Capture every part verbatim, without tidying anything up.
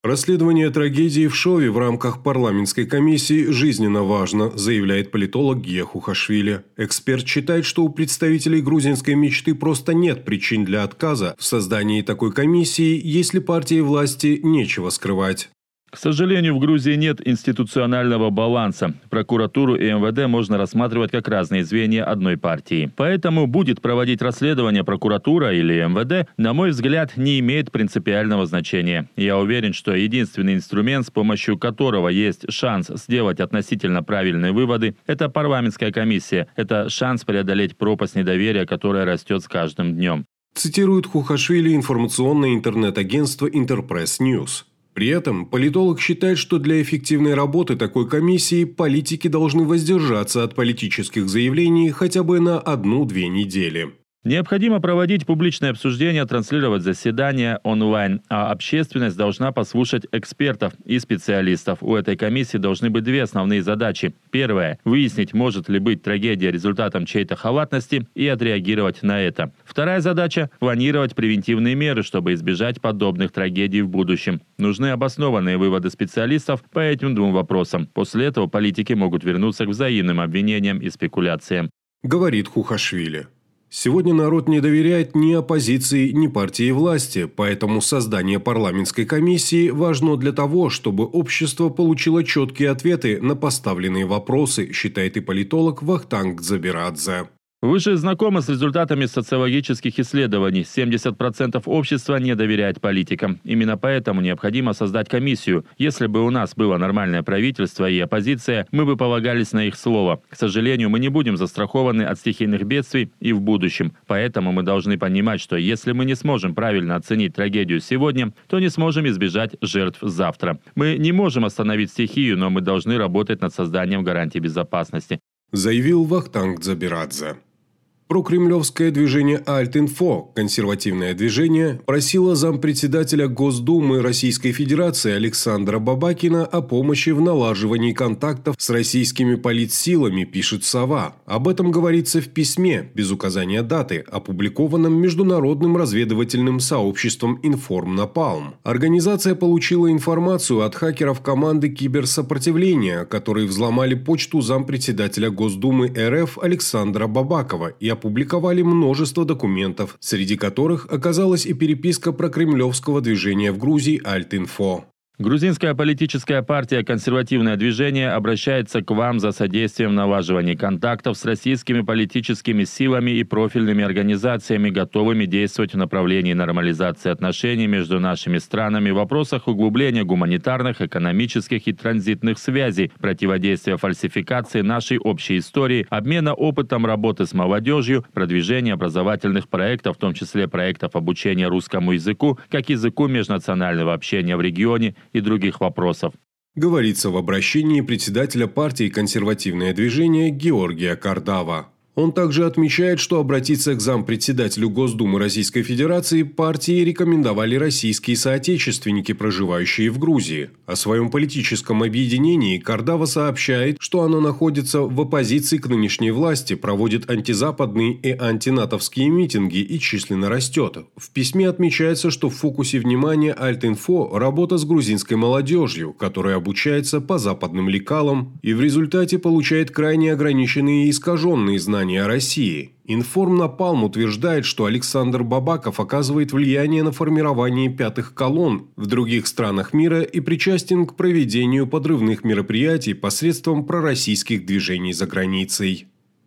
Расследование трагедии в Шове в рамках парламентской комиссии жизненно важно, заявляет политолог Гия Хухашвили. Эксперт считает, что у представителей грузинской мечты просто нет причин для отказа в создании такой комиссии, если партии власти нечего скрывать. К сожалению, в Грузии нет институционального баланса. Прокуратуру и эм вэ дэ можно рассматривать как разные звенья одной партии. Поэтому будет проводить расследование прокуратура или эм вэ дэ, на мой взгляд, не имеет принципиального значения. Я уверен, что единственный инструмент, с помощью которого есть шанс сделать относительно правильные выводы, это парламентская комиссия. Это шанс преодолеть пропасть недоверия, которая растет с каждым днем. Цитирует Хухашвили информационное интернет-агентство Интерпресс Ньюс. При этом политолог считает, что для эффективной работы такой комиссии политики должны воздержаться от политических заявлений хотя бы на одну-две недели. Необходимо проводить публичное обсуждение, транслировать заседания онлайн, а общественность должна послушать экспертов и специалистов. У этой комиссии должны быть две основные задачи. Первая – выяснить, может ли быть трагедия результатом чьей-то халатности, и отреагировать на это. Вторая задача – планировать превентивные меры, чтобы избежать подобных трагедий в будущем. Нужны обоснованные выводы специалистов по этим двум вопросам. После этого политики могут вернуться к взаимным обвинениям и спекуляциям. Говорит Хухашвили. Сегодня народ не доверяет ни оппозиции, ни партии власти, поэтому создание парламентской комиссии важно для того, чтобы общество получило четкие ответы на поставленные вопросы, считает и политолог Вахтанг Дзабирадзе. Вы же знакомы с результатами социологических исследований. семьдесят процентов общества не доверяет политикам. Именно поэтому необходимо создать комиссию. Если бы у нас было нормальное правительство и оппозиция, мы бы полагались на их слово. К сожалению, мы не будем застрахованы от стихийных бедствий и в будущем. Поэтому мы должны понимать, что если мы не сможем правильно оценить трагедию сегодня, то не сможем избежать жертв завтра. Мы не можем остановить стихию, но мы должны работать над созданием гарантий безопасности. Заявил Вахтанг Дзабирадзе. Прокремлевское движение Альт-Инфо, консервативное движение, просило зампредседателя Госдумы Российской Федерации Александра Бабакина о помощи в налаживании контактов с российскими политсилами, пишет «Сова». Об этом говорится в письме, без указания даты, опубликованном международным разведывательным сообществом «Информнапалм». Организация получила информацию от хакеров команды киберсопротивления, которые взломали почту зампредседателя Госдумы эр эф Александра Бабакова и опубликовали множество документов, среди которых оказалась и переписка прокремлевского движения в Грузии Альт-Инфо. Грузинская политическая партия «Консервативное движение» обращается к вам за содействием в налаживании контактов с российскими политическими силами и профильными организациями, готовыми действовать в направлении нормализации отношений между нашими странами в вопросах углубления гуманитарных, экономических и транзитных связей, противодействия фальсификации нашей общей истории, обмена опытом работы с молодежью, продвижения образовательных проектов, в том числе проектов обучения русскому языку, как языку межнационального общения в регионе, и других вопросов. Говорится в обращении председателя партии «Консервативное движение» Георгия Кардава. Он также отмечает, что обратиться к зампредседателю Госдумы Российской Федерации партии рекомендовали российские соотечественники, проживающие в Грузии. О своем политическом объединении Кардава сообщает, что оно находится в оппозиции к нынешней власти, проводит антизападные и антинатовские митинги и численно растет. В письме отмечается, что в фокусе внимания Альт-Инфо работа с грузинской молодежью, которая обучается по западным лекалам и в результате получает крайне ограниченные и искаженные знания о России. Информнапалм утверждает, что Александр Бабаков оказывает влияние на формирование пятых колонн в других странах мира и причастен к проведению подрывных мероприятий посредством пророссийских движений за границей.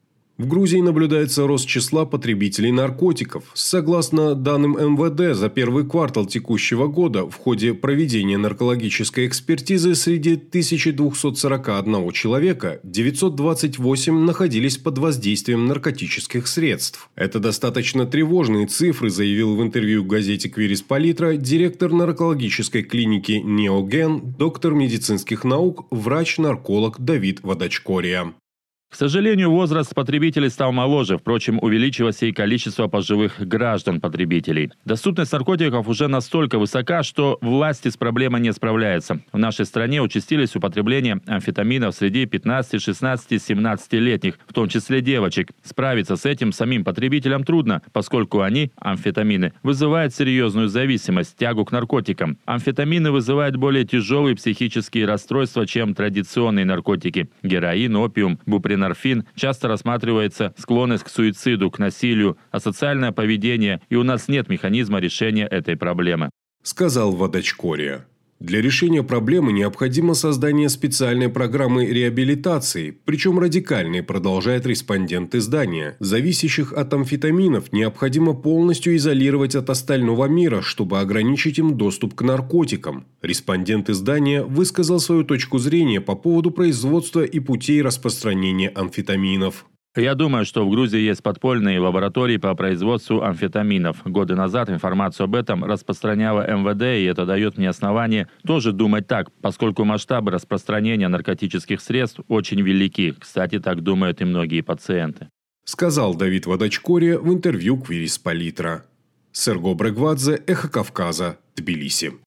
В Грузии наблюдается рост числа потребителей наркотиков. Согласно данным эм вэ дэ, за первый квартал текущего года в ходе проведения наркологической экспертизы среди тысяча двести сорок один человека девятьсот двадцать восемь находились под воздействием наркотических средств. Это достаточно тревожные цифры, заявил в интервью газете «Квирис Политра» директор наркологической клиники «Неоген», доктор медицинских наук, врач-нарколог Давид Водочкория. К сожалению, возраст потребителей стал моложе, впрочем, увеличилось и количество пожилых граждан-потребителей. Доступность наркотиков уже настолько высока, что власти с проблемой не справляются. В нашей стране участились употребление амфетаминов среди пятнадцати, шестнадцати, семнадцатилетних, в том числе девочек. Справиться с этим самим потребителям трудно, поскольку они, амфетамины, вызывают серьезную зависимость, тягу к наркотикам. Амфетамины вызывают более тяжелые психические расстройства, чем традиционные наркотики. Героин, опиум, бупренорфин часто рассматривается склонность к суициду, к насилию, асоциальное поведение, и у нас нет механизма решения этой проблемы. Сказал Водочкория. Для решения проблемы необходимо создание специальной программы реабилитации, причем радикальной, продолжает респондент издания. Зависящих от амфетаминов необходимо полностью изолировать от остального мира, чтобы ограничить им доступ к наркотикам. Респондент издания высказал свою точку зрения по поводу производства и путей распространения амфетаминов. Я думаю, что в Грузии есть подпольные лаборатории по производству амфетаминов. Годы назад информацию об этом распространяла эм вэ дэ, и это дает мне основание тоже думать так, поскольку масштабы распространения наркотических средств очень велики. Кстати, так думают и многие пациенты. Сказал Давид Водочкория в интервью Квирис Политра. Серго Брегвадзе, Эхо Кавказа, Тбилиси.